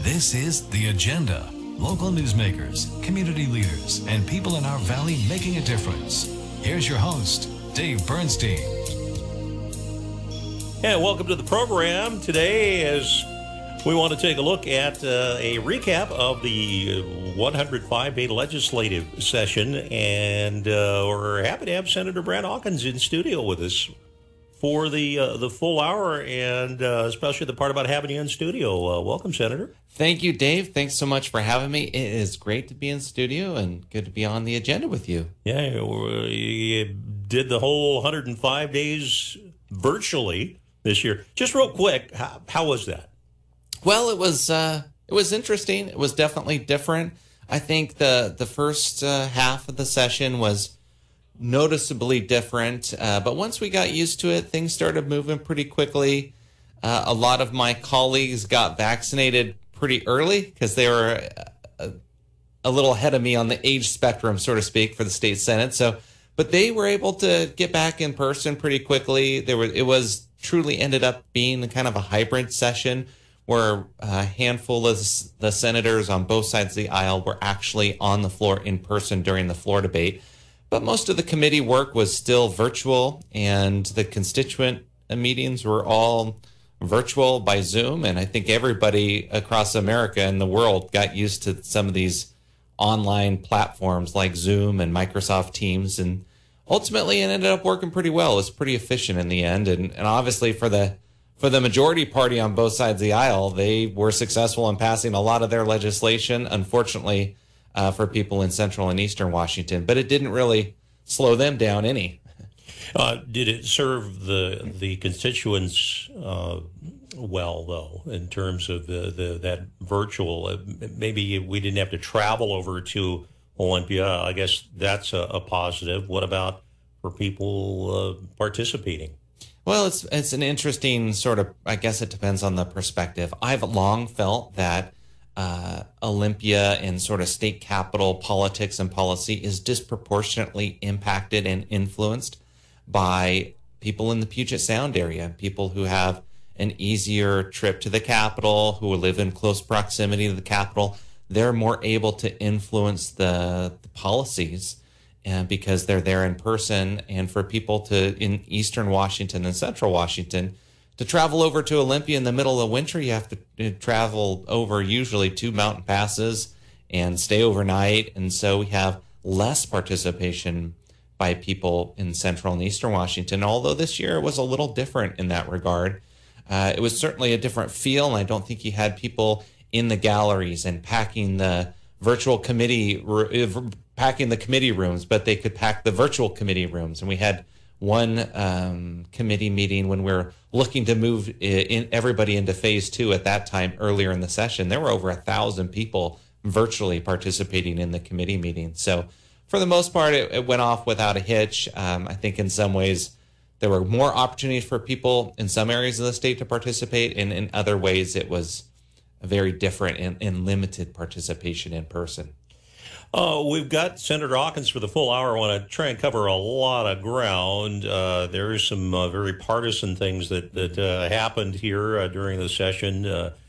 This is The Agenda. Local newsmakers, community leaders, and people in our valley making a difference. Here's your host, Dave Bernstein. And welcome to the program today as we want to take a look at a recap of the 105-day legislative session. And we're happy to have Senator Brad Hawkins in studio with us for the full hour, and especially the part about having you in studio. Welcome, Senator. Thank you, Dave. Thanks so much for having me. It is great to be in studio and good to be on the agenda with you. Yeah, you did the whole 105 days virtually this year. Just real quick, how was that? Well, it was interesting. It was definitely different. I think the first half of the session was noticeably different, but once we got used to it, things started moving pretty quickly. A lot of my colleagues got vaccinated pretty early because they were a little ahead of me on the age spectrum, so to speak, for the state senate. But they were able to get back in person pretty quickly. It was truly ended up being kind of a hybrid session where a handful of the senators on both sides of the aisle were actually on the floor in person during the floor debate. But most of the committee work was still virtual, and the constituent meetings were all virtual by Zoom. And I think everybody across America and the world got used to some of these online platforms like Zoom and Microsoft Teams. And ultimately, it ended up working pretty well. It was pretty efficient in the end. And obviously, for the majority party on both sides of the aisle, they were successful in passing a lot of their legislation. Unfortunately, for people in central and eastern Washington, but it didn't really slow them down any. Did it serve the constituents well, though, in terms of that virtual? Maybe we didn't have to travel over to Olympia. I guess that's a positive. What about for people participating? Well, it's an interesting sort of, I guess it depends on the perspective. I've long felt that Olympia and sort of state capital politics and policy is disproportionately impacted and influenced by people in the Puget Sound area, people who have an easier trip to the Capitol, who live in close proximity to the Capitol. They're more able to influence the policies because they're there in person. And for people in eastern Washington and central Washington, to travel over to Olympia in the middle of winter, you have to travel over usually 2 mountain passes and stay overnight. And so we have less participation by people in central and eastern Washington, although this year it was a little different in that regard. It was certainly a different feel, and I don't think you had people in the galleries and packing the committee rooms, but they could pack the virtual committee rooms. And we had one committee meeting when we're looking to move everybody into phase 2 at that time earlier in the session. There were over 1,000 people virtually participating in the committee meeting. So for the most part, it went off without a hitch. I think in some ways there were more opportunities for people in some areas of the state to participate, and in other ways it was very different and limited participation in person. We've got Senator Hawkins for the full hour. I want to try and cover a lot of ground. There is some very partisan things that happened here during the session,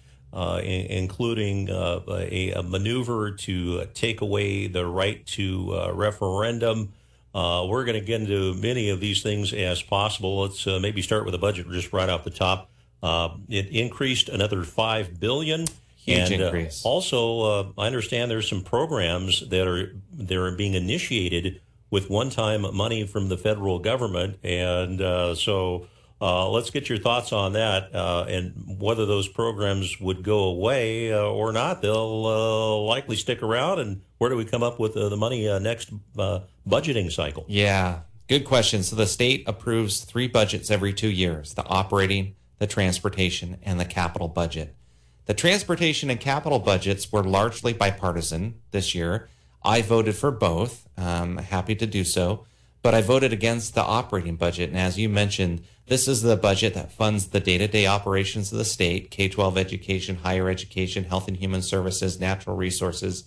including a maneuver to take away the right to referendum. We're going to get into many of these things as possible. Let's maybe start with the budget just right off the top. It increased another $5 billion. Huge increase. Also, I understand there's some programs that are being initiated with one-time money from the federal government, and so let's get your thoughts on that and whether those programs would go away or not. They'll likely stick around, and where do we come up with the money next budgeting cycle? Yeah, good question. So the state approves 3 budgets every 2 years: the operating, the transportation, and the capital budget. The transportation and capital budgets were largely bipartisan this year. I voted for both. Happy to do so. But I voted against the operating budget. And as you mentioned, this is the budget that funds the day-to-day operations of the state: K-12 education, higher education, health and human services, natural resources.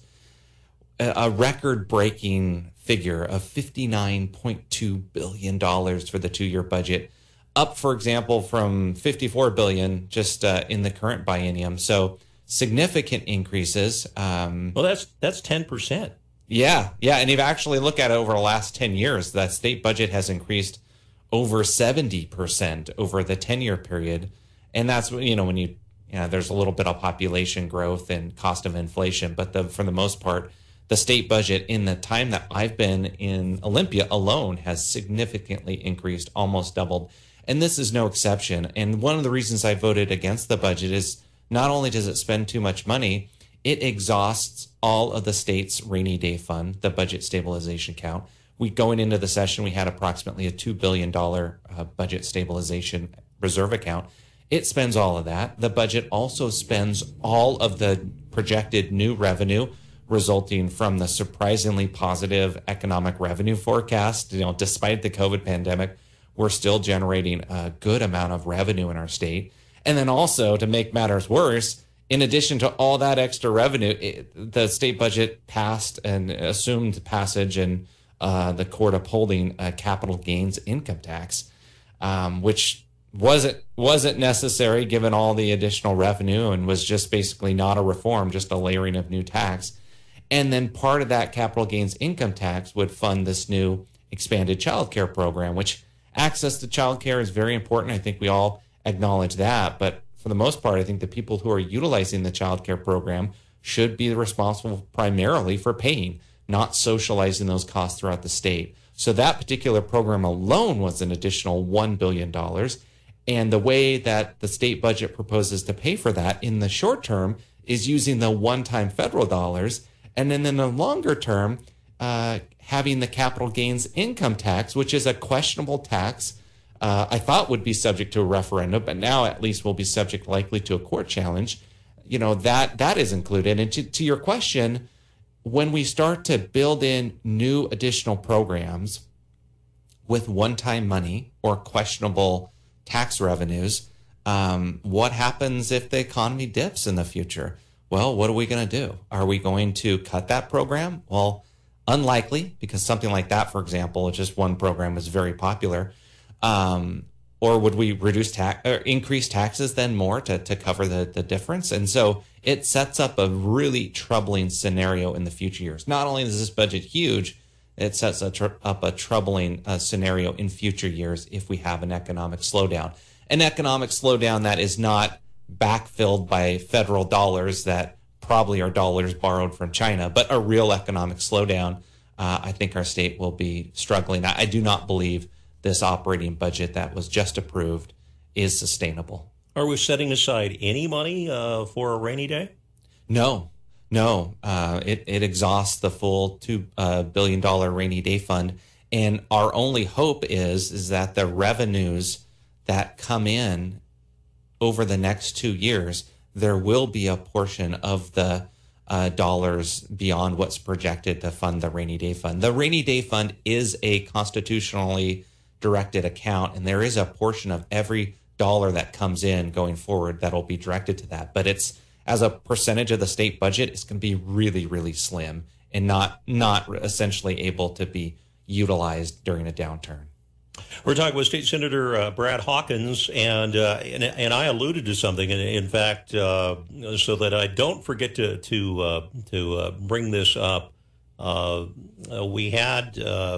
A record-breaking figure of $59.2 billion for the 2-year budget, up, for example, from $54 billion just in the current biennium. So significant increases. Well, that's 10%. Yeah. And if you actually look at it over the last 10 years, that state budget has increased over 70% over the 10-year period. And that's, when there's a little bit of population growth and cost of inflation, but for the most part, the state budget in the time that I've been in Olympia alone has significantly increased, almost doubled. And this is no exception. And one of the reasons I voted against the budget is not only does it spend too much money, it exhausts all of the state's rainy day fund, the budget stabilization account. Going into the session, we had approximately a $2 billion budget stabilization reserve account. It spends all of that. The budget also spends all of the projected new revenue resulting from the surprisingly positive economic revenue forecast. Despite the COVID pandemic, we're still generating a good amount of revenue in our state. And then also, to make matters worse, in addition to all that extra revenue, the state budget passed and assumed passage in the court upholding capital gains income tax, which wasn't necessary given all the additional revenue and was just basically not a reform, just a layering of new tax. And then part of that capital gains income tax would fund this new expanded child care program, which access to child care is very important. I think we all acknowledge that. But for the most part, I think the people who are utilizing the child care program should be responsible primarily for paying, not socializing those costs throughout the state. So that particular program alone was an additional $1 billion. And the way that the state budget proposes to pay for that in the short term is using the one-time federal dollars. And then in the longer term, having the capital gains income tax, which is a questionable tax, I thought would be subject to a referendum, but now at least will be subject likely to a court challenge. That is included. And to your question, when we start to build in new additional programs with one-time money or questionable tax revenues, what happens if the economy dips in the future? Well, what are we going to do? Are we going to cut that program? Well, unlikely, because something like that, for example, just one program is very popular. Or would we increase taxes then more to cover the difference? And so it sets up a really troubling scenario in the future years. Not only is this budget huge, it sets up a troubling scenario in future years if we have an economic slowdown. An economic slowdown that is not backfilled by federal dollars that probably are dollars borrowed from China, but a real economic slowdown. I think our state will be struggling. I do not believe this operating budget that was just approved is sustainable. Are we setting aside any money for a rainy day? No. It exhausts the full $2 billion rainy day fund. And our only hope is that the revenues that come in over the next 2 years, there will be a portion of the dollars beyond what's projected to fund the rainy day fund. The rainy day fund is a constitutionally directed account, and there is a portion of every dollar that comes in going forward that'll be directed to that. But it's, as a percentage of the state budget, it's going to be really, really slim and not essentially able to be utilized during a downturn. We're talking with State Senator Brad Hawkins, and I alluded to something. In fact, so that I don't forget to bring this up, we had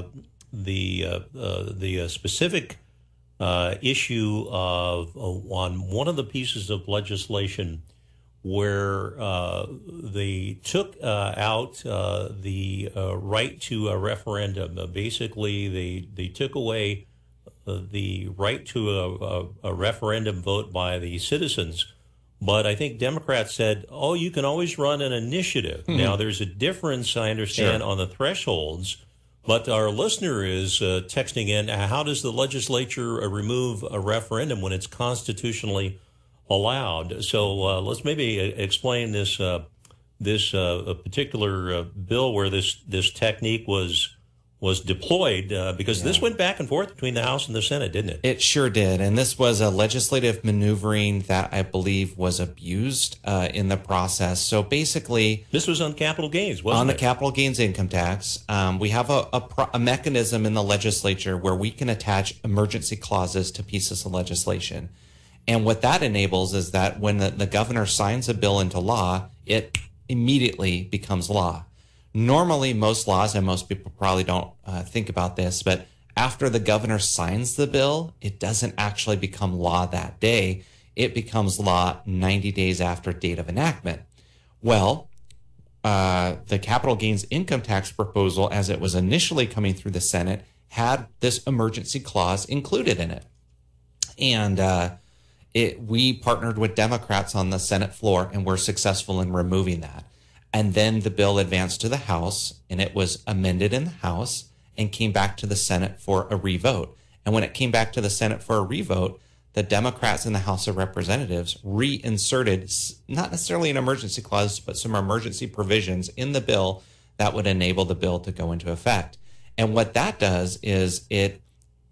the specific issue of on one of the pieces of legislation where they took out the right to a referendum. Basically, they took away the right to a referendum vote by the citizens. But I think Democrats said, oh, you can always run an initiative. Mm-hmm. Now, there's a difference, I understand, on the thresholds. But our listener is texting in, how does the legislature remove a referendum when it's constitutionally allowed? So let's maybe explain this particular bill where this technique was deployed, because this went back and forth between the House and the Senate, didn't it? It sure did. And this was a legislative maneuvering that I believe was abused in the process. So basically, this was on capital gains, wasn't it? On the capital gains income tax. We have a mechanism in the legislature where we can attach emergency clauses to pieces of legislation. And what that enables is that when the governor signs a bill into law, it immediately becomes law. Normally, most laws, and most people probably don't think about this, but after the governor signs the bill, it doesn't actually become law that day. It becomes law 90 days after date of enactment. Well, the capital gains income tax proposal, as it was initially coming through the Senate, had this emergency clause included in it. And we partnered with Democrats on the Senate floor and were successful in removing that. And then the bill advanced to the House, and it was amended in the House and came back to the Senate for a revote. And when it came back to the Senate for a revote, the Democrats in the House of Representatives reinserted not necessarily an emergency clause, but some emergency provisions in the bill that would enable the bill to go into effect. And what that does is it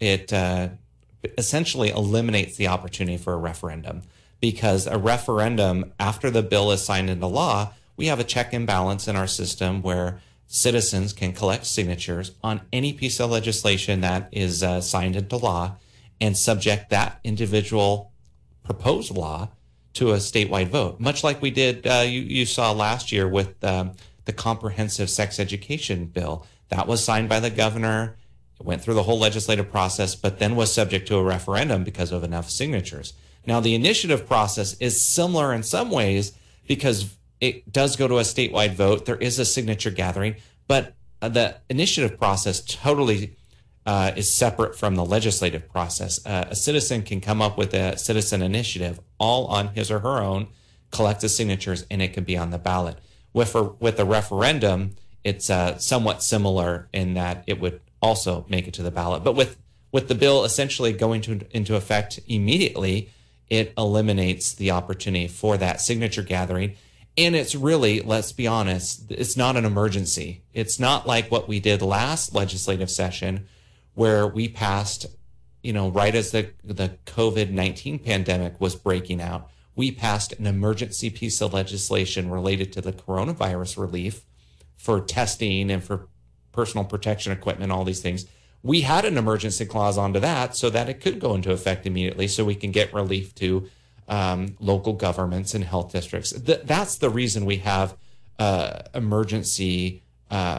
essentially eliminates the opportunity for a referendum, because a referendum, after the bill is signed into law, we have a check and balance in our system where citizens can collect signatures on any piece of legislation that is signed into law and subject that individual proposed law to a statewide vote, much like we did, you saw last year with the comprehensive sex education bill. That was signed by the governor, it went through the whole legislative process, but then was subject to a referendum because of enough signatures. Now, the initiative process is similar in some ways because it does go to a statewide vote. There is a signature gathering, but the initiative process totally is separate from the legislative process. A citizen can come up with a citizen initiative all on his or her own, collect the signatures, and it can be on the ballot. With a referendum, it's somewhat similar in that it would also make it to the ballot. But with the bill essentially going into effect immediately, it eliminates the opportunity for that signature gathering. And it's really, let's be honest, it's not an emergency. It's not like what we did last legislative session where we passed, right as the COVID-19 pandemic was breaking out, we passed an emergency piece of legislation related to the coronavirus relief for testing and for personal protection equipment, all these things. We had an emergency clause onto that so that it could go into effect immediately so we can get relief to local governments and health districts. That's the reason we have emergency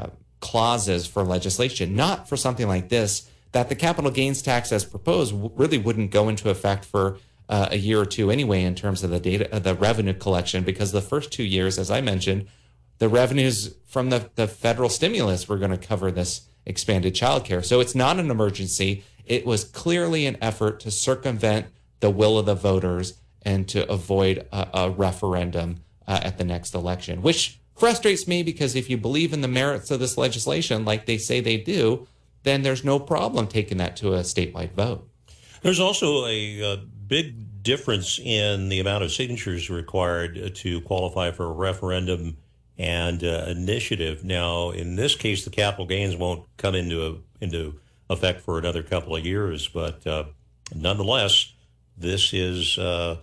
clauses for legislation, not for something like this, that the capital gains tax as proposed really wouldn't go into effect for a year or two anyway in terms of the revenue collection, because the first 2 years, as I mentioned, the revenues from the federal stimulus were going to cover this expanded childcare. So it's not an emergency. It was clearly an effort to circumvent the will of the voters and to avoid a referendum at the next election, which frustrates me because if you believe in the merits of this legislation, like they say they do, then there's no problem taking that to a statewide vote. There's also a big difference in the amount of signatures required to qualify for a referendum and initiative. Now, in this case, the capital gains won't come into effect for another couple of years, but nonetheless, this is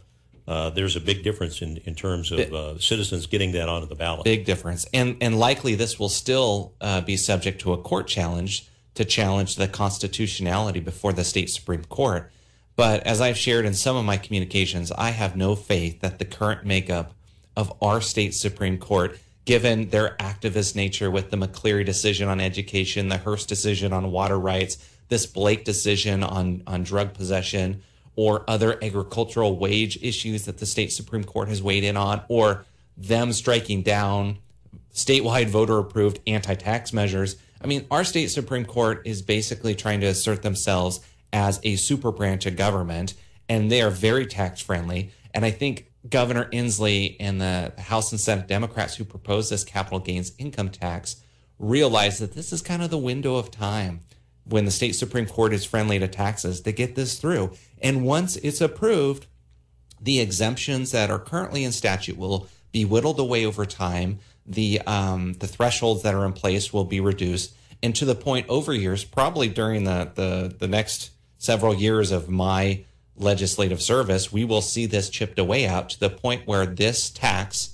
there's a big difference in terms of citizens getting that onto the ballot. Big difference, and likely this will still be subject to a court challenge to challenge the constitutionality before the state Supreme Court. But as I've shared in some of my communications, I have no faith that the current makeup of our state Supreme Court, given their activist nature with the McCleary decision on education, the Hearst decision on water rights, this Blake decision on drug possession, or other agricultural wage issues that the state Supreme Court has weighed in on, or them striking down statewide voter-approved anti-tax measures. I mean, our state Supreme Court is basically trying to assert themselves as a super branch of government, and they are very tax-friendly. And I think Governor Inslee and the House and Senate Democrats who proposed this capital gains income tax realize that this is kind of the window of time when the state Supreme Court is friendly to taxes to get this through. And once it's approved, the exemptions that are currently in statute will be whittled away over time. The thresholds that are in place will be reduced, and to the point over years, probably during the next several years of my legislative service, we will see this chipped away out to the point where this tax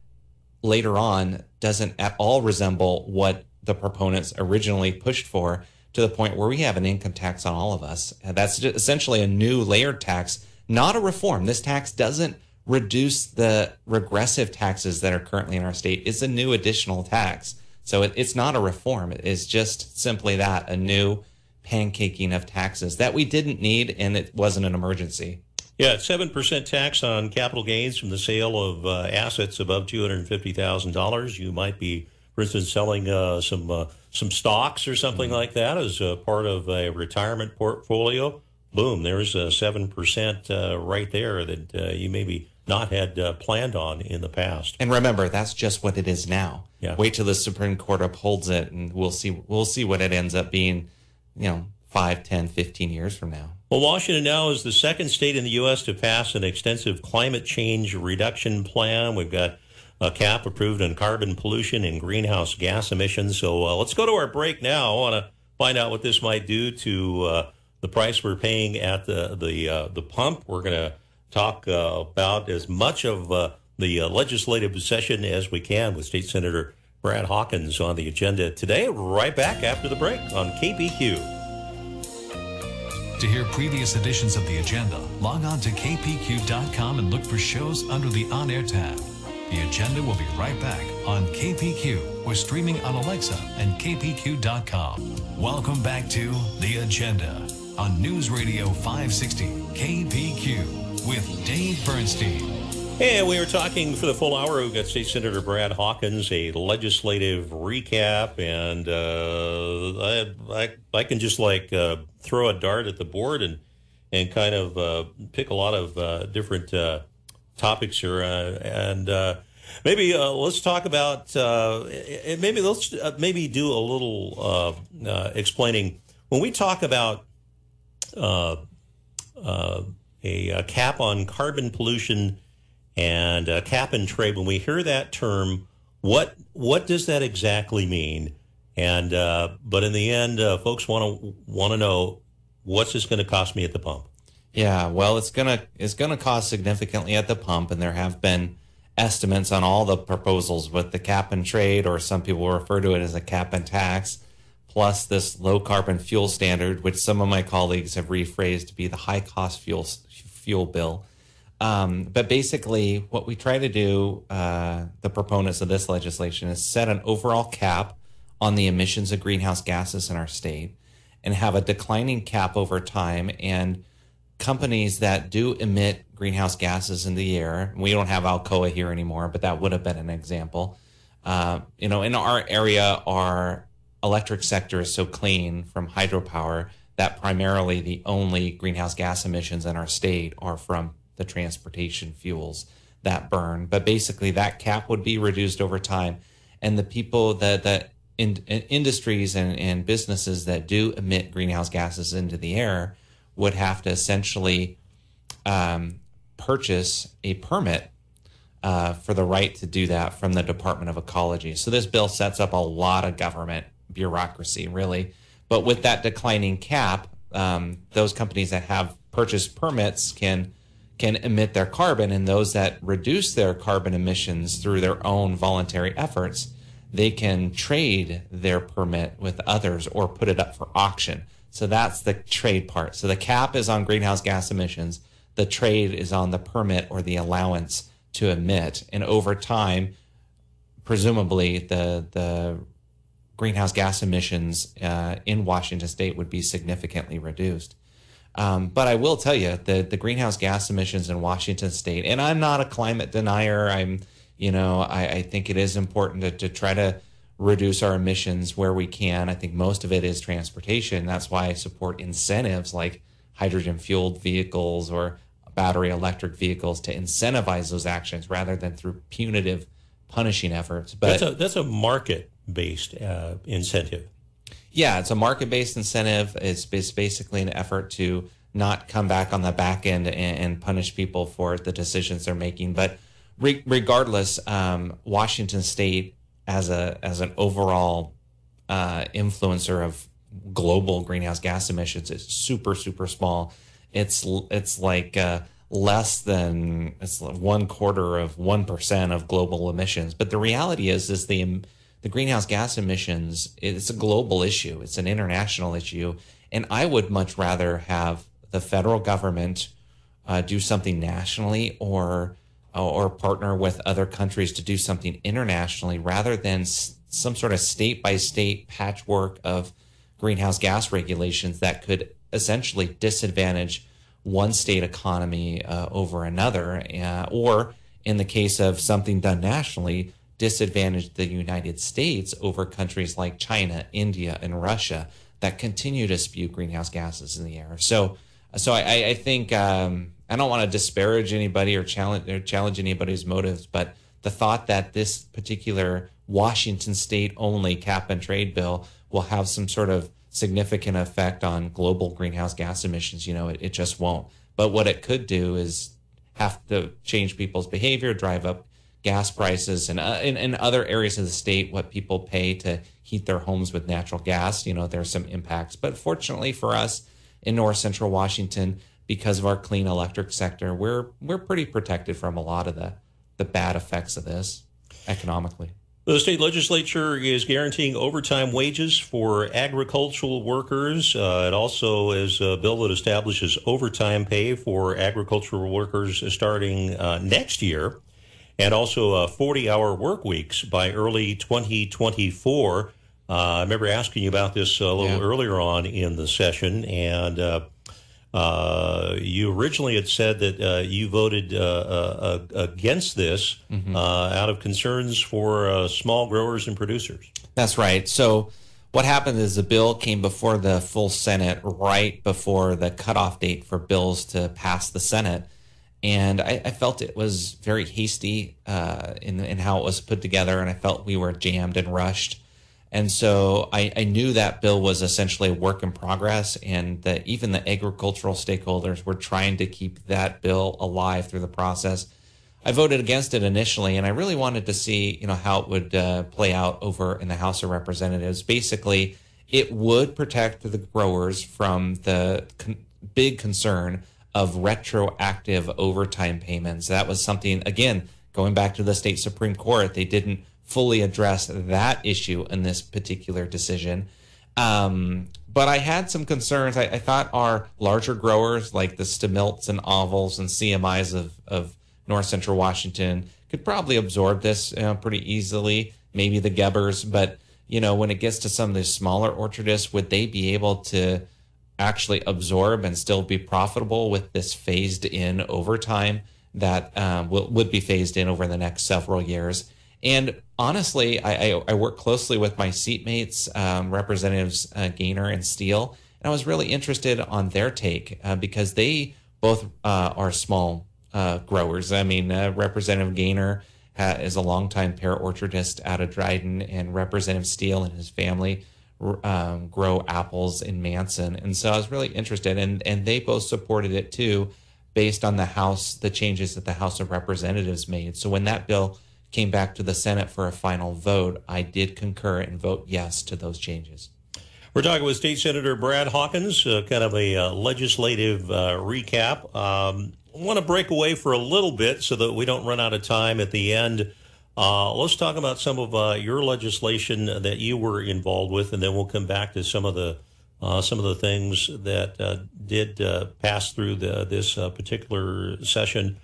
later on doesn't at all resemble what the proponents originally pushed for, to the point where we have an income tax on all of us. And that's essentially a new layered tax, not a reform. This tax doesn't reduce the regressive taxes that are currently in our state. It's a new additional tax. So it's not a reform. It's just simply that, a new pancaking of taxes that we didn't need, and it wasn't an emergency. Yeah, 7% tax on capital gains from the sale of assets above $250,000. You might be, for instance, selling some stocks or something like that as part of a retirement portfolio. Boom, there's a 7% right there that you maybe not had planned on in the past. And remember, that's just what it is now. Yeah. Wait till the Supreme Court upholds it, and we'll see what it ends up being, 5, 10, 15 years from now. Well, Washington now is the second state in the U.S. to pass an extensive climate change reduction plan. We've got a cap approved on carbon pollution and greenhouse gas emissions. So let's go to our break now. I want to find out what this might do to the price we're paying at the pump. We're going to talk about as much of the legislative session as we can with State Senator Brad Hawkins on the agenda today. Right back after the break on KPQ. To hear previous editions of the agenda, log on to kpq.com and look for shows under the On Air tab. The agenda will be right back on KPQ. We're streaming on Alexa and kpq.com. Welcome back to The Agenda on News Radio 560 KPQ with Dave Bernstein. And we are talking for the full hour. We've got State Senator Brad Hawkins, a legislative recap, and I can just throw a dart at the board and kind of pick a lot of different topics here, and maybe let's talk about maybe do a little explaining when we talk about a cap on carbon pollution and cap and trade. When we hear that term, what does that exactly mean? And but in the end, folks want to know, what's this going to cost me at the pump? Yeah, well, it's gonna cost significantly at the pump, and there have been estimates on all the proposals with the cap and trade, or some people refer to it as a cap and tax, plus this low carbon fuel standard, which some of my colleagues have rephrased to be the high cost fuel bill. But basically, what we try to do, the proponents of this legislation, is set an overall cap on the emissions of greenhouse gases in our state and have a declining cap over time. And companies that do emit greenhouse gases in the air, we don't have Alcoa here anymore, but that would have been an example. In our area, our electric sector is so clean from hydropower that primarily the only greenhouse gas emissions in our state are from the transportation fuels that burn. But basically that cap would be reduced over time. And the people industries and businesses that do emit greenhouse gases into the air would have to essentially purchase a permit for the right to do that from the Department of Ecology. So this bill sets up a lot of government bureaucracy, really. But with that declining cap, those companies that have purchased permits can emit their carbon, and those that reduce their carbon emissions through their own voluntary efforts, they can trade their permit with others or put it up for auction. So that's the trade part. So the cap is on greenhouse gas emissions. The trade is on the permit or the allowance to emit. And over time, presumably the greenhouse gas emissions in Washington state would be significantly reduced. But I will tell you that the greenhouse gas emissions in Washington state, and I'm not a climate denier. I think it is important to try to reduce our emissions where we can. I think most of it is transportation. That's why I support incentives like hydrogen fueled vehicles or battery electric vehicles to incentivize those actions rather than through punitive punishing efforts. But that's a market-based incentive. Yeah, it's a market-based incentive. It's basically an effort to not come back on the back end and punish people for the decisions they're making. But regardless, Washington State, as an overall influencer of global greenhouse gas emissions, is super, super small. It's like less than 1/4% of global emissions. But the reality is the greenhouse gas emissions, it's a global issue. It's an international issue. And I would much rather have the federal government do something nationally or partner with other countries to do something internationally rather than some sort of state-by-state patchwork of greenhouse gas regulations that could essentially disadvantage one state economy over another, or in the case of something done nationally, disadvantage the United States over countries like China, India, and Russia that continue to spew greenhouse gases in the air. So I think I don't want to disparage anybody or challenge anybody's motives, but the thought that this particular Washington state only cap and trade bill will have some sort of significant effect on global greenhouse gas emissions, it just won't. But what it could do is have to change people's behavior, drive up gas prices, and in other areas of the state, what people pay to heat their homes with natural gas. There's some impacts. But fortunately for us in north central Washington, because of our clean electric sector, we're pretty protected from a lot of the bad effects of this economically. The state legislature is guaranteeing overtime wages for agricultural workers. It also is a bill that establishes overtime pay for agricultural workers starting next year, and also 40-hour work weeks by early 2024. I remember asking you about this a little earlier on in the session, and you originally had said that you voted against this out of concerns for small growers and producers. That's right. So what happened is the bill came before the full Senate right before the cutoff date for bills to pass the Senate. And I felt it was very hasty in how it was put together, and I felt we were jammed and rushed. And so I knew that bill was essentially a work in progress, and that even the agricultural stakeholders were trying to keep that bill alive through the process. I voted against it initially, and I really wanted to see, how it would play out over in the House of Representatives. Basically, it would protect the growers from the big concern of retroactive overtime payments. That was something, again, going back to the state Supreme Court, they didn't fully address that issue in this particular decision. But I had some concerns. I thought our larger growers, like the Stemilts and Ovals and CMIs of north central Washington, could probably absorb this pretty easily, maybe the Gebbers. But, when it gets to some of the smaller orchardists, would they be able to actually absorb and still be profitable with this phased in overtime that would be phased in over the next several years? And honestly, I work closely with my seatmates, Representatives Gaynor and Steele, and I was really interested on their take because they both are small growers. I mean, Representative Gaynor is a longtime pear orchardist out of Dryden, and Representative Steele and his family grow apples in Manson. And so I was really interested, and they both supported it too, based on the changes that the House of Representatives made. So when that bill came back to the Senate for a final vote, I did concur and vote yes to those changes. We're talking with State Senator Brad Hawkins, kind of a legislative recap. I want to break away for a little bit so that we don't run out of time at the end. Let's talk about some of your legislation that you were involved with, and then we'll come back to some of the things that did pass through this particular session.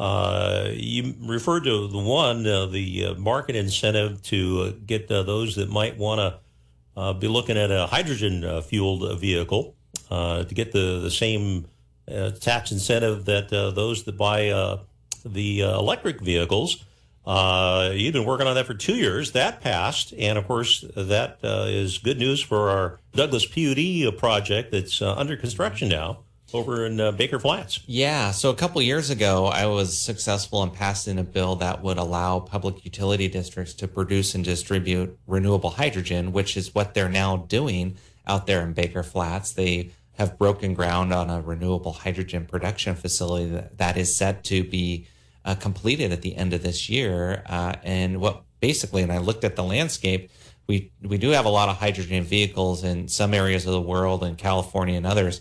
You referred to the market incentive to get those that might want to be looking at a hydrogen fueled vehicle to get the same tax incentive that those that buy the electric vehicles. You've been working on that for 2 years. That passed, and of course that is good news for our Douglas PUD project that's under construction now over in Baker Flats. Yeah, so a couple years ago, I was successful in passing a bill that would allow public utility districts to produce and distribute renewable hydrogen, which is what they're now doing out there in Baker Flats. They have broken ground on a renewable hydrogen production facility that is set to be completed at the end of this year. And I looked at the landscape, we do have a lot of hydrogen vehicles in some areas of the world, in California and others.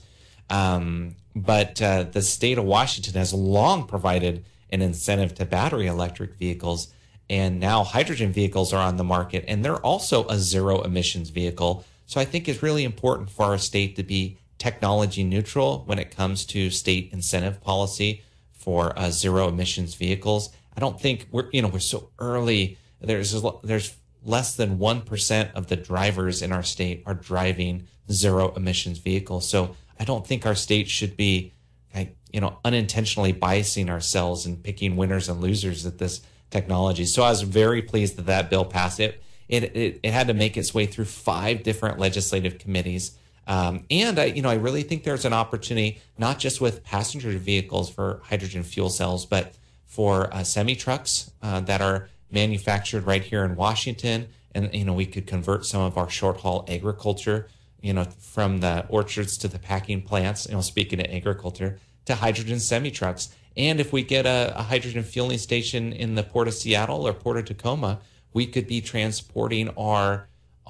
But the state of Washington has long provided an incentive to battery electric vehicles, and now hydrogen vehicles are on the market, and they're also a zero emissions vehicle. So I think it's really important for our state to be technology neutral when it comes to state incentive policy for zero emissions vehicles. I don't think we're so early. There's less than 1% of the drivers in our state are driving zero emissions vehicles. So I don't think our state should be, unintentionally biasing ourselves and picking winners and losers at this technology. So I was very pleased that bill passed. It had to make its way through 5 different legislative committees. And I really think there's an opportunity, not just with passenger vehicles for hydrogen fuel cells, but for semi-trucks that are manufactured right here in Washington. And, we could convert some of our short-haul agriculture, from the orchards to the packing plants, speaking of agriculture, to hydrogen semi-trucks. And if we get a hydrogen fueling station in the Port of Seattle or Port of Tacoma, we could be transporting our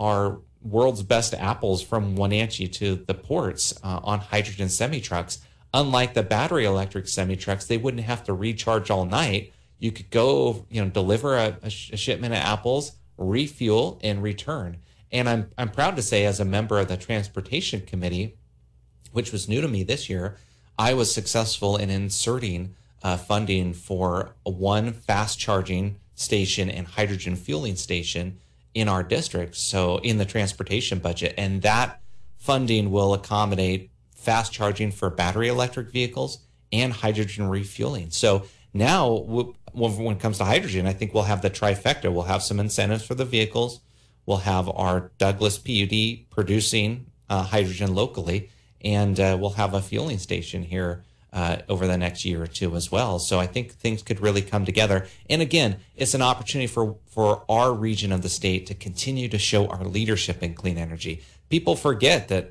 world's best apples from Wenatchee to the ports on hydrogen semi-trucks. Unlike the battery electric semi-trucks, they wouldn't have to recharge all night. You could go, deliver a shipment of apples, refuel, and return. And I'm proud to say, as a member of the Transportation Committee, which was new to me this year, I was successful in inserting funding for one fast charging station and hydrogen fueling station in our district, so in the transportation budget. And that funding will accommodate fast charging for battery electric vehicles and hydrogen refueling. So now, when it comes to hydrogen, I think we'll have the trifecta. We'll have some incentives for the vehicles. We'll have our Douglas PUD producing hydrogen locally, and we'll have a fueling station here over the next year or two as well. So I think things could really come together. And again, it's an opportunity for our region of the state to continue to show our leadership in clean energy. People forget that,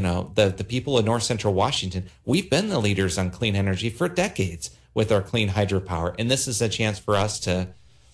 the people in North Central Washington, we've been the leaders on clean energy for decades with our clean hydropower. And this is a chance for us to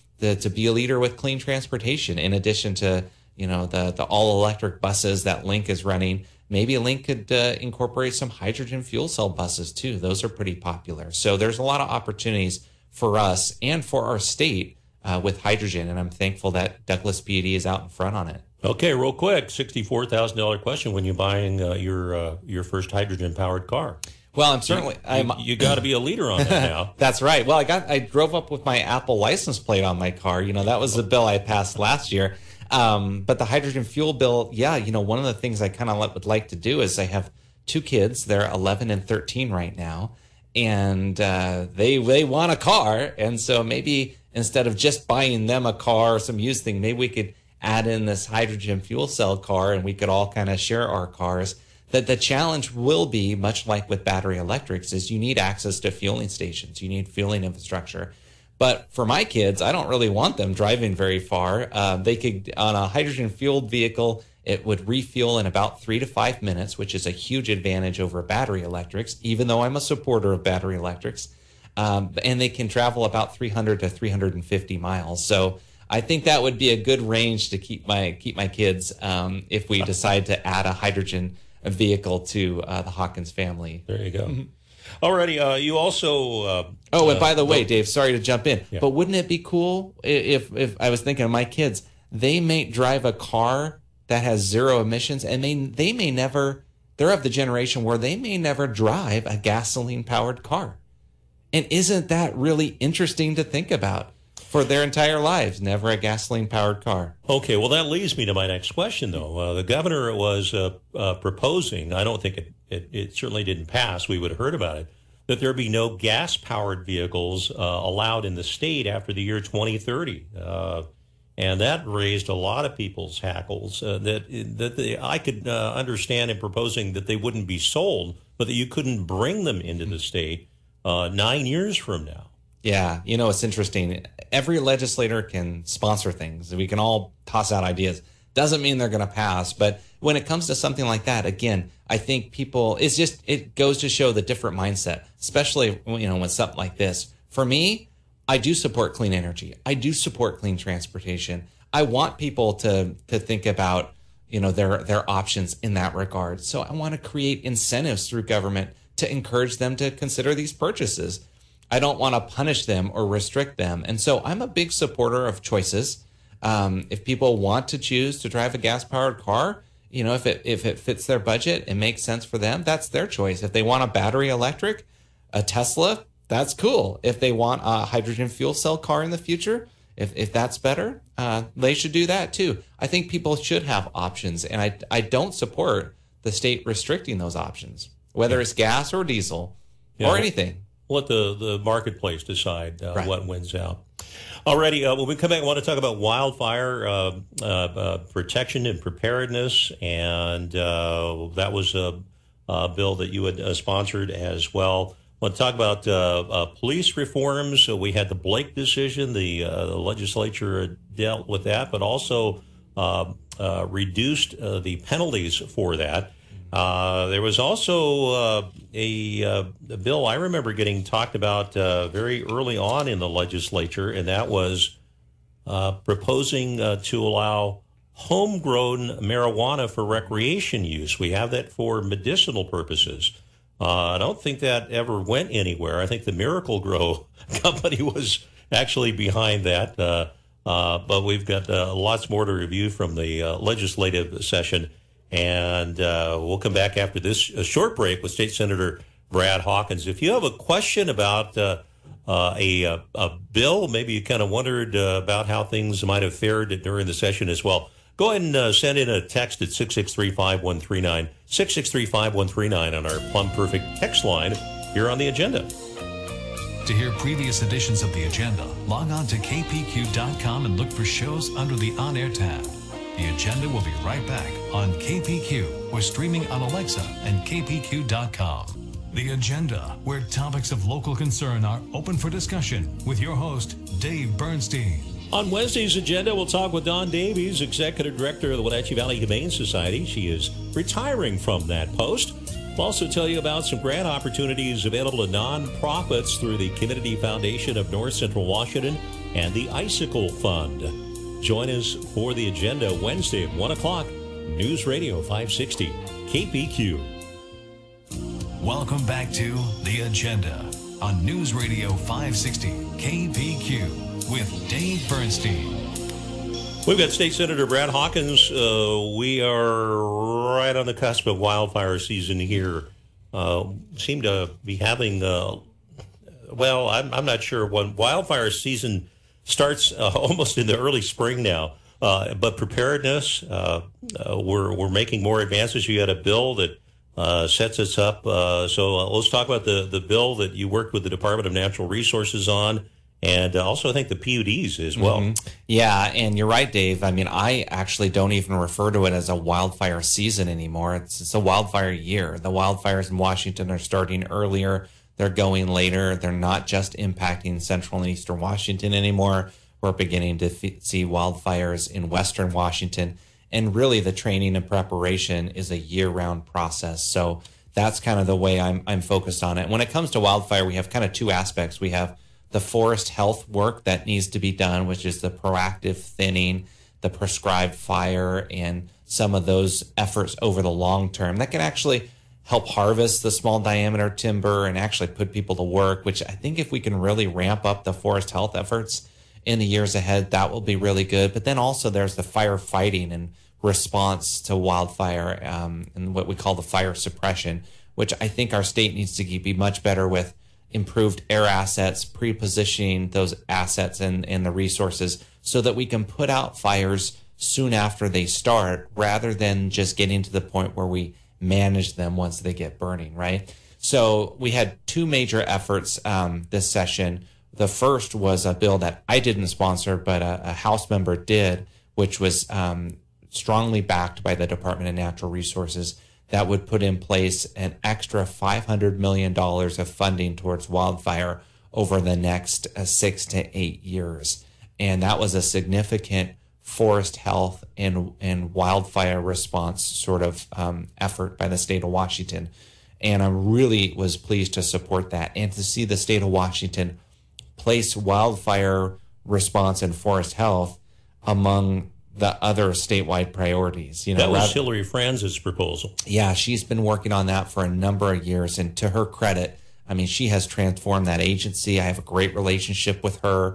be a leader with clean transportation, in addition to, the all-electric buses that Link is running. Maybe Link could incorporate some hydrogen fuel cell buses too. Those are pretty popular. So there's a lot of opportunities for us and for our state with hydrogen, and I'm thankful that Douglas PUD is out in front on it. Okay, real quick, $64,000 question: when you're buying your first hydrogen-powered car? Well, I'm certainly you got to be a leader on that now. That's right. Well, I drove up with my Apple license plate on my car. That was the bill I passed last year. But the hydrogen fuel bill, one of the things I kind of would like to do is I have 2 kids. They're 11 and 13 right now, and they want a car. And so maybe instead of just buying them a car or some used thing, maybe we could add in this hydrogen fuel cell car, and we could all kind of share our cars. That the challenge will be, much like with battery electrics, is you need access to fueling stations. You need fueling infrastructure. But for my kids, I don't really want them driving very far. They could, on a hydrogen-fueled vehicle, it would refuel in about 3 to 5 minutes, which is a huge advantage over battery electrics, even though I'm a supporter of battery electrics. And they can travel about 300 to 350 miles. So I think that would be a good range to keep my kids if we decide to add a hydrogen vehicle to the Hawkins family. There you go. Mm-hmm. Alrighty, you also... and by the way, Dave, sorry to jump in, but wouldn't it be cool if I was thinking of my kids, they may drive a car that has zero emissions, and they may never, they're of the generation where they may never drive a gasoline-powered car. And isn't that really interesting to think about? For their entire lives, never a gasoline-powered car. Okay, well, that leads me to my next question, though. The governor was proposing, I don't think it certainly didn't pass, we would have heard about it, that there be no gas-powered vehicles allowed in the state after the year 2030. And that raised a lot of people's hackles. I could understand in proposing that they wouldn't be sold, but that you couldn't bring them into the state 9 years from now. Yeah, it's interesting. Every legislator can sponsor things. We can all toss out ideas. Doesn't mean they're going to pass. But when it comes to something like that, again, I think it goes to show the different mindset, especially, with something like this. For me, I do support clean energy. I do support clean transportation. I want people to think about, their options in that regard. So I want to create incentives through government to encourage them to consider these purchases. I don't want to punish them or restrict them. And so I'm a big supporter of choices. If people want to choose to drive a gas-powered car, if it fits their budget and makes sense for them, that's their choice. If they want a battery electric, a Tesla, that's cool. If they want a hydrogen fuel cell car in the future, if that's better, they should do that too. I think people should have options, and I don't support the state restricting those options, whether it's gas or diesel or anything. Let the marketplace decide Right. what wins out. Alrighty, when we come back, I want to talk about wildfire protection and preparedness, and that was a bill that you had sponsored as well. I want to talk about police reforms. So we had the Blake decision. The legislature dealt with that, but also reduced the penalties for that. There was also a bill I remember getting talked about very early on in the legislature, and that was proposing to allow homegrown marijuana for recreation use. We have that for medicinal purposes. I don't think that ever went anywhere. I think the Miracle Grow company was actually behind that, but we've got lots more to review from the legislative session. And we'll come back after this short break with State Senator Brad Hawkins. If you have a question about a bill, maybe you kind of wondered about how things might have fared during the session as well, go ahead and send in a text at 663-5139, 663-5139 on our Plum Perfect text line here on the agenda. To hear previous editions of the agenda, log on to kpq.com and look for shows under the On Air tab. The agenda will be right back on KPQ. We're streaming on Alexa and kpq.com. The agenda, where topics of local concern are open for discussion, with your host, Dave Bernstein. On Wednesday's agenda, we'll talk with Dawn Davies, Executive Director of the Wenatchee Valley Humane Society. She is retiring from that post. We'll also tell you about some grant opportunities available to nonprofits through the Community Foundation of North Central Washington and the Icicle Fund. Join us for the agenda Wednesday at 1 o'clock, News Radio 560, KPQ. Welcome back to The Agenda on News Radio 560, KPQ. With Dave Bernstein. We've got State Senator Brad Hawkins. We are right on the cusp of wildfire season here. Seem to be having, I'm not sure when wildfire season starts almost in the early spring now. But preparedness, we're making more advances. You had a bill that sets us up. So let's talk about the bill that you worked with the Department of Natural Resources on. And also, I think the PUDs as well. Mm-hmm. Yeah, and you're right, Dave. I mean, I actually don't even refer to it as a wildfire season anymore. It's a wildfire year. The wildfires in Washington are starting earlier. They're going later. They're not just impacting central and eastern Washington anymore. We're beginning to see wildfires in western Washington. And really, the training and preparation is a year-round process. So that's kind of the way I'm focused on it. When it comes to wildfire, we have kind of two aspects. We have the forest health work that needs to be done, which is the proactive thinning, the prescribed fire, and some of those efforts over the long term that can actually help harvest the small diameter timber and actually put people to work, which I think if we can really ramp up the forest health efforts in the years ahead, that will be really good. But then also there's the firefighting and response to wildfire and what we call the fire suppression, which I think our state needs to be much better with improved air assets, pre-positioning those assets and the resources so that we can put out fires soon after they start rather than just getting to the point where we manage them once they get burning, right? So we had two major efforts this session. The first was a bill that I didn't sponsor, but a House member did, which was strongly backed by the Department of Natural Resources, that would put in place an extra $500 million of funding towards wildfire over the next 6 to 8 years. And that was a significant forest health and wildfire response sort of effort by the state of Washington. And I really was pleased to support that and to see the state of Washington place wildfire response and forest health among the other statewide priorities. That was Hillary Franz's proposal. Yeah, she's been working on that for a number of years. And to her credit, I mean, she has transformed that agency. I have a great relationship with her.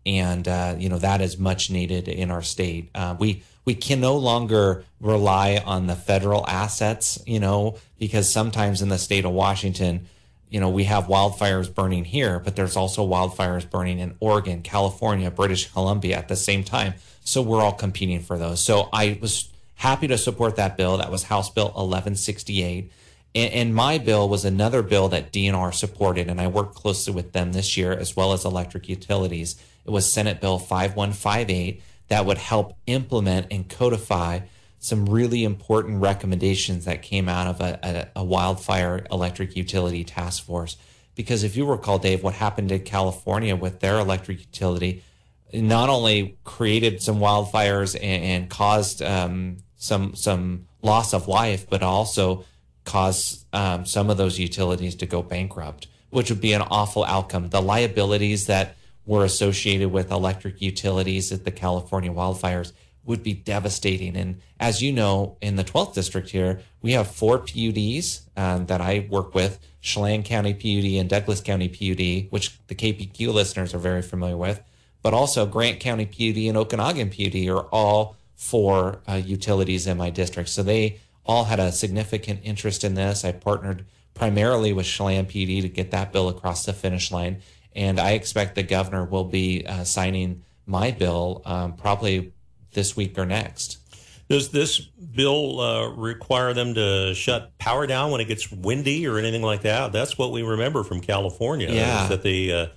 And, that is much needed in our state. We can no longer rely on the federal assets, because sometimes in the state of Washington, we have wildfires burning here, but there's also wildfires burning in Oregon, California, British Columbia at the same time. So we're all competing for those. So I was happy to support that bill. That was House Bill 1168. And my bill was another bill that DNR supported, and I worked closely with them this year, as well as electric utilities. It was Senate Bill 5158 that would help implement and codify some really important recommendations that came out of a wildfire electric utility task force. Because if you recall, Dave, what happened in California with their electric utility not only created some wildfires and caused some loss of life, but also caused some of those utilities to go bankrupt, which would be an awful outcome. The liabilities that were associated with electric utilities at the California wildfires would be devastating. And as you know, in the 12th district here, we have 4 PUDs that I work with, Chelan County PUD and Douglas County PUD, which the KPQ listeners are very familiar with, but also Grant County PUD and Okanagan PUD are all 4 utilities in my district. So they all had a significant interest in this. I partnered primarily with Chelan PUD to get that bill across the finish line. And I expect the governor will be signing my bill probably this week or next. Does this bill require them to shut power down when it gets windy or anything like that? That's what we remember from California. Yeah. Is that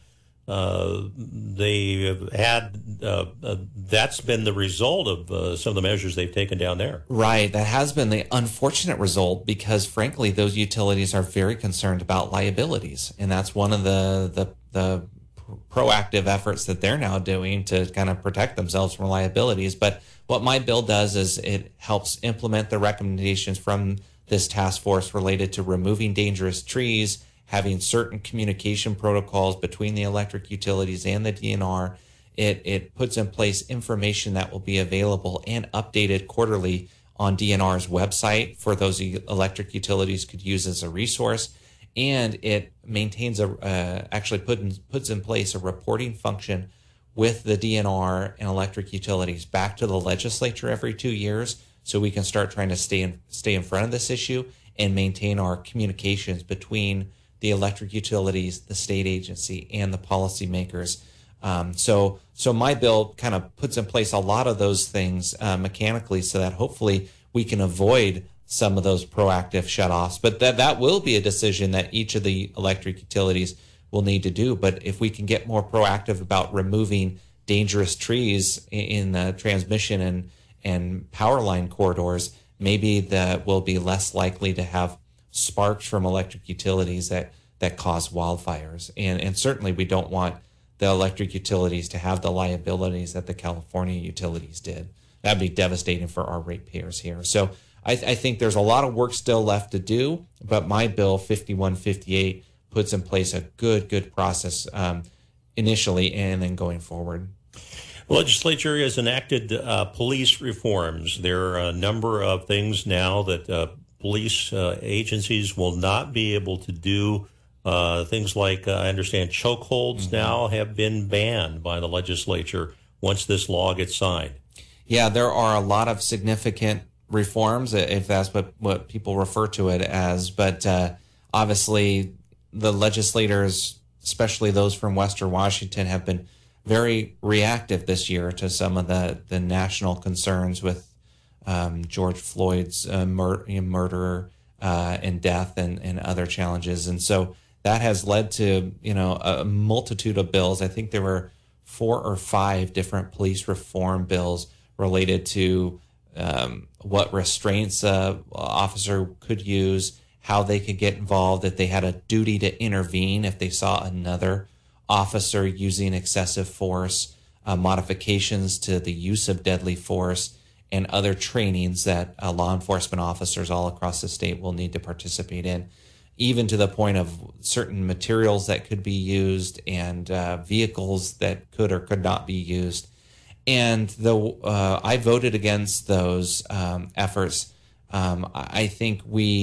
they have had that's been the result of some of the measures they've taken down there. Right. That has been the unfortunate result because, frankly, those utilities are very concerned about liabilities. And that's one of the proactive efforts that they're now doing to kind of protect themselves from liabilities. But what my bill does is it helps implement the recommendations from this task force related to removing dangerous trees, having certain communication protocols between the electric utilities and the DNR. It puts in place information that will be available and updated quarterly on DNR's website for those electric utilities could use as a resource. And it maintains actually puts in place a reporting function with the DNR and electric utilities back to the legislature every 2 years, so we can start trying to stay in front of this issue and maintain our communications between the electric utilities, the state agency, and the policymakers. So my bill kind of puts in place a lot of those things mechanically, so that hopefully we can avoid some of those proactive shutoffs. But that will be a decision that each of the electric utilities will need to do. But if we can get more proactive about removing dangerous trees in the transmission and power line corridors, maybe that will be less likely to have sparks from electric utilities that cause wildfires. And certainly we don't want the electric utilities to have the liabilities that the California utilities did. That'd be devastating for our ratepayers here. So I think there's a lot of work still left to do, but my bill 5158 puts in place a good process initially and then going forward. The legislature has enacted police reforms. There are a number of things now that police agencies will not be able to do. Things like, I understand, chokeholds now have been banned by the legislature once this law gets signed. Yeah, there are a lot of significant reforms, if that's what people refer to it as. But obviously, the legislators, especially those from Western Washington, have been very reactive this year to some of the national concerns with George Floyd's murder and death and other challenges. And so that has led to, a multitude of bills. I think there were 4 or 5 different police reform bills related to what restraints an officer could use, how they could get involved, if they had a duty to intervene if they saw another officer using excessive force, modifications to the use of deadly force, and other trainings that law enforcement officers all across the state will need to participate in, even to the point of certain materials that could be used and vehicles that could or could not be used. And though I voted against those efforts, I think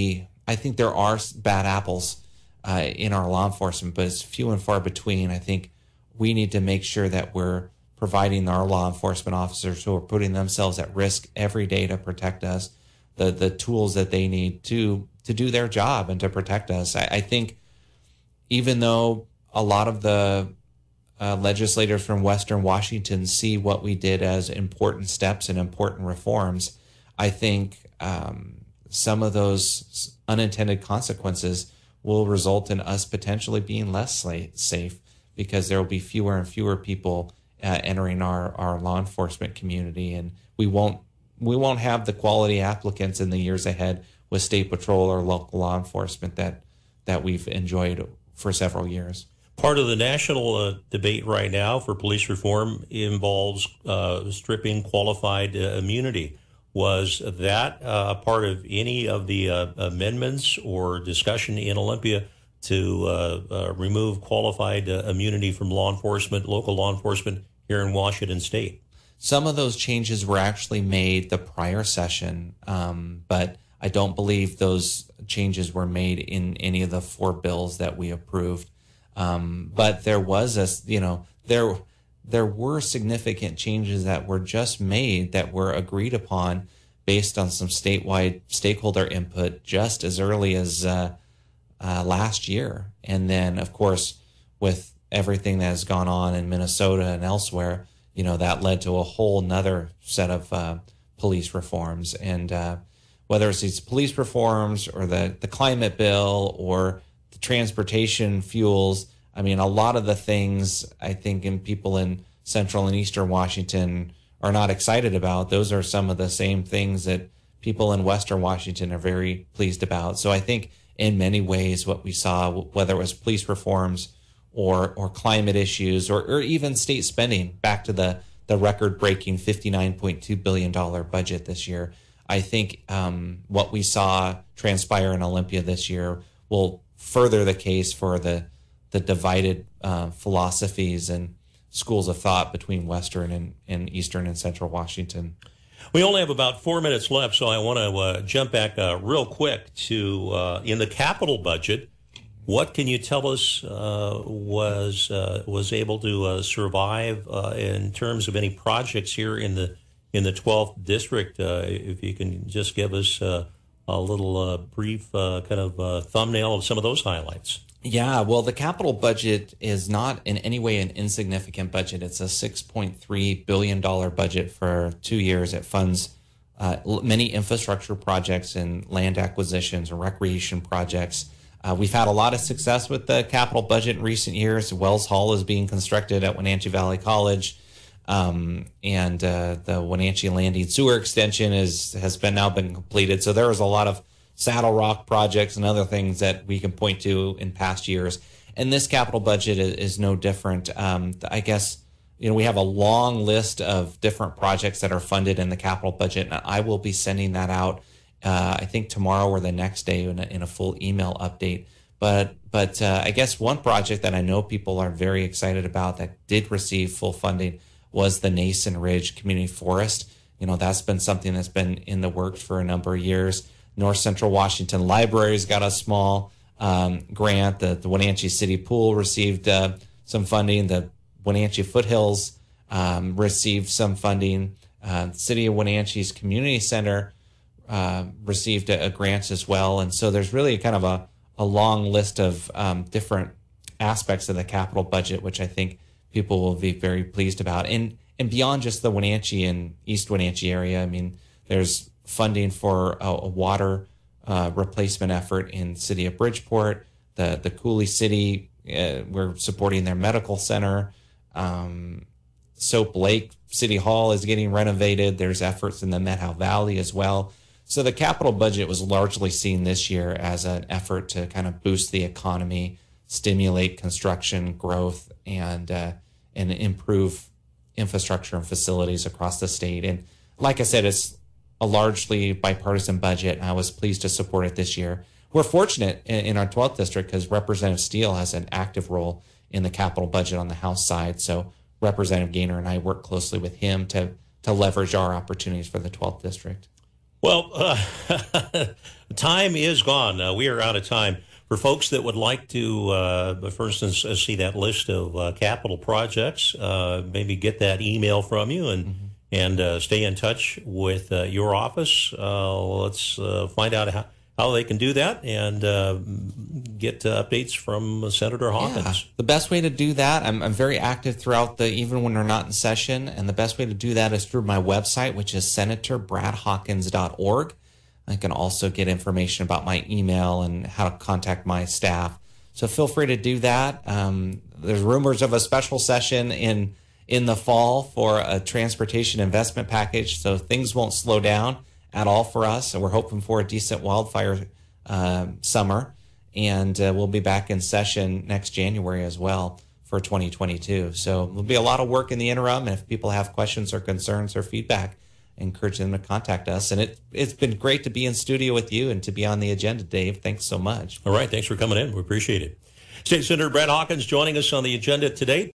there are bad apples in our law enforcement, but it's few and far between. I think we need to make sure that we're providing our law enforcement officers who are putting themselves at risk every day to protect us the tools that they need to do their job and to protect us. I think even though a lot of the legislators from Western Washington see what we did as important steps and important reforms, I think some of those unintended consequences will result in us potentially being less safe, because there will be fewer and fewer people entering our law enforcement community, and we won't have the quality applicants in the years ahead with state patrol or local law enforcement that we've enjoyed for several years. Part of the national debate right now for police reform involves stripping qualified immunity. Was that part of any of the amendments or discussion in Olympia to remove qualified immunity from law enforcement, local law enforcement here in Washington State? Some of those changes were actually made the prior session, but I don't believe those changes were made in any of the 4 bills that we approved. But there was there were significant changes that were just made that were agreed upon based on some statewide stakeholder input just as early as last year. And then, of course, with everything that has gone on in Minnesota and elsewhere, that led to a whole nother set of police reforms. And whether it's these police reforms or the climate bill or the transportation fuels, I mean, a lot of the things I think people in Central and Eastern Washington are not excited about, those are some of the same things that people in Western Washington are very pleased about. So I think in many ways what we saw, whether it was police reforms or climate issues or even state spending, back to the record-breaking $59.2 billion budget this year, I think what we saw transpire in Olympia this year will further the case for the divided philosophies and schools of thought between Western and Eastern and Central Washington. We only have about 4 minutes left, so I want to jump back real quick to in the capital budget. What can you tell us was able to survive in terms of any projects here in the 12th district? If you can just give us a little brief kind of thumbnail of some of those highlights. Yeah, well, the capital budget is not in any way an insignificant budget. It's a $6.3 billion budget for 2 years. It funds many infrastructure projects and land acquisitions and recreation projects. We've had a lot of success with the capital budget in recent years. Wells Hall is being constructed at Wenatchee Valley College, and the Wenatchee Landing Sewer Extension has now been completed. So there was a lot of Saddle Rock projects and other things that we can point to in past years. And this capital budget is no different. I guess, we have a long list of different projects that are funded in the capital budget, and I will be sending that out, I think tomorrow or the next day in a full email update. But I guess one project that I know people are very excited about that did receive full funding was the Nason Ridge Community Forest. That's been something that's been in the works for a number of years. North Central Washington Library's got a small grant. The Wenatchee City Pool received some funding. The Wenatchee Foothills received some funding. The City of Wenatchee's Community Center received a grant as well. And so there's really kind of a long list of different aspects of the capital budget, which I think people will be very pleased about. And beyond just the Wenatchee and East Wenatchee area, I mean, there's funding for a water replacement effort in the city of Bridgeport, the Cooley City. We're supporting their medical center. Soap Lake City Hall is getting renovated. There's efforts in the Methow Valley as well. So the capital budget was largely seen this year as an effort to kind of boost the economy, stimulate construction growth, and improve infrastructure and facilities across the state. And like I said, it's a largely bipartisan budget, and I was pleased to support it this year. We're fortunate in our 12th district because Representative Steele has an active role in the capital budget on the House side. So Representative Gaynor and I work closely with him to leverage our opportunities for the 12th district. Well, time is gone. We are out of time. For folks that would like to, for instance, see that list of capital projects, maybe get that email from you and stay in touch with your office. Let's find out how they can do that and get updates from Senator Hawkins. Yeah. The best way to do that, I'm very active throughout even when we're not in session, and the best way to do that is through my website, which is senatorbradhawkins.org. I can also get information about my email and how to contact my staff. So feel free to do that. There's rumors of a special session in the fall for a transportation investment package, so things won't slow down at all for us. And we're hoping for a decent wildfire summer. And we'll be back in session next January as well for 2022. So there'll be a lot of work in the interim. And if people have questions or concerns or feedback, I encourage them to contact us. And it's been great to be in studio with you and to be on the agenda, Dave. Thanks so much. All right. Thanks for coming in. We appreciate it. State Senator Brad Hawkins joining us on the agenda today.